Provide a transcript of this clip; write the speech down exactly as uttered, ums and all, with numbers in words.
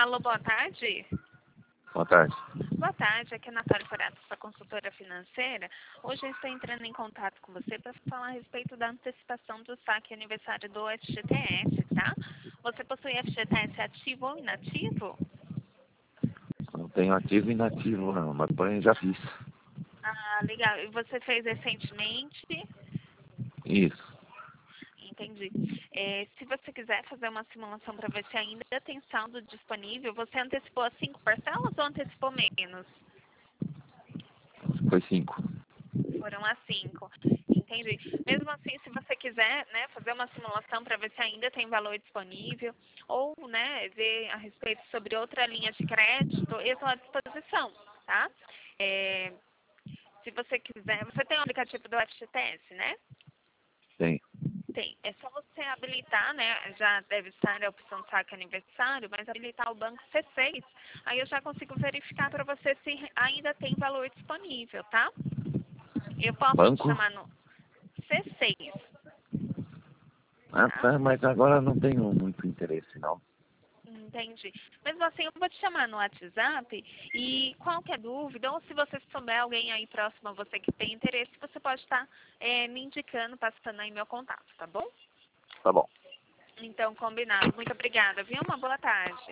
Alô, boa tarde. Boa tarde. Boa tarde, aqui é a Natália Forato, sua consultora financeira. Hoje eu estou entrando em contato com você para falar a respeito da antecipação do saque aniversário do F G T S, tá? Você possui F G T S ativo ou inativo? Não tenho ativo e inativo não, mas porém já fiz. Ah, legal. E você fez recentemente? Isso. Entendi. É, se você quiser fazer uma simulação para ver se ainda tem saldo disponível, você antecipou as cinco parcelas ou antecipou menos? Foi cinco. Foram as cinco. Entendi. Mesmo assim, se você quiser, né, fazer uma simulação para ver se ainda tem valor disponível, ou, né, ver a respeito sobre outra linha de crédito, eu estou à disposição, tá? É, se você quiser, você tem o aplicativo do F G T S, né? Tem. Tem. É só você habilitar, né? Já deve estar a opção saque aniversário, mas habilitar o banco C seis. Aí eu já consigo verificar para você se ainda tem valor disponível, tá? Eu posso te Banco? chamar no C seis. Ah, Tá? tá, mas agora não tenho muito interesse não. Entendi. Mesmo assim, eu vou te chamar no WhatsApp e qualquer dúvida, ou se você souber alguém aí próximo a você que tem interesse, você pode estar é, me indicando, passando aí meu contato, tá bom? Tá bom. Então, combinado. Muito obrigada, viu? Uma boa tarde.